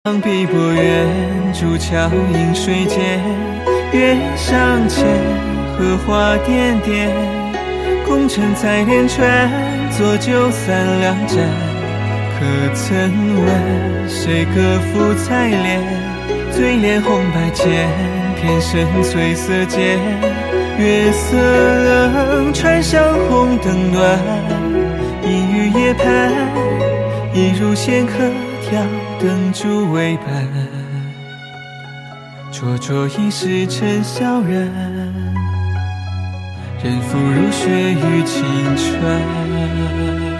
碧波远，竹桥映水间，月上前，荷花点点，功成采莲船，作酒三两盏。可曾问谁歌赋采莲？醉怜红白间，偏生翠色间。月色冷，船上红灯暖，阴雨夜盼，一如仙客挑灯烛为伴，灼灼一世尘小人，人浮如雪与青川。